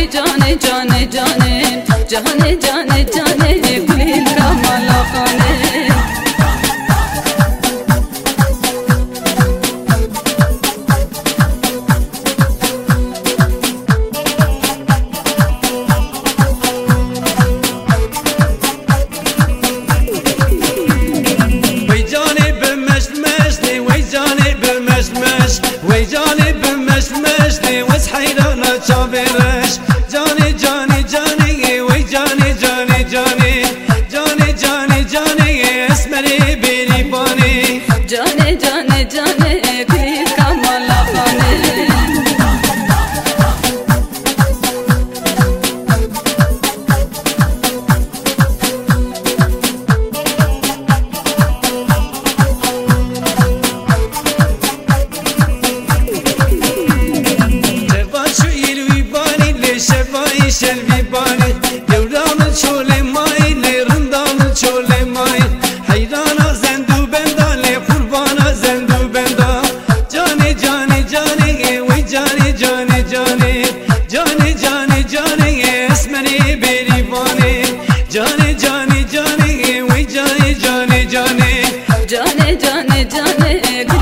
جانه جانه جانه جانه جانه جانه گلی کمال خانه وی جانه بمشت مشتی وز حیرانا چاورش جانه جانه جانه وی جانه جانه جانه جانه جانه جانه اسمری بیری بانی جانه جانه جانه گلی کمال خانه شلبی بانی یورام چوله مای لرندام چوله مای حیرانا زندو بنداله قربانا زندو بندا جانه جانه جانه وی جانه جانه جانه جانه جانه جانه اسمنی بیری بانی جانه جانه جانه وی جانه جانه جانه جانه جانه جانه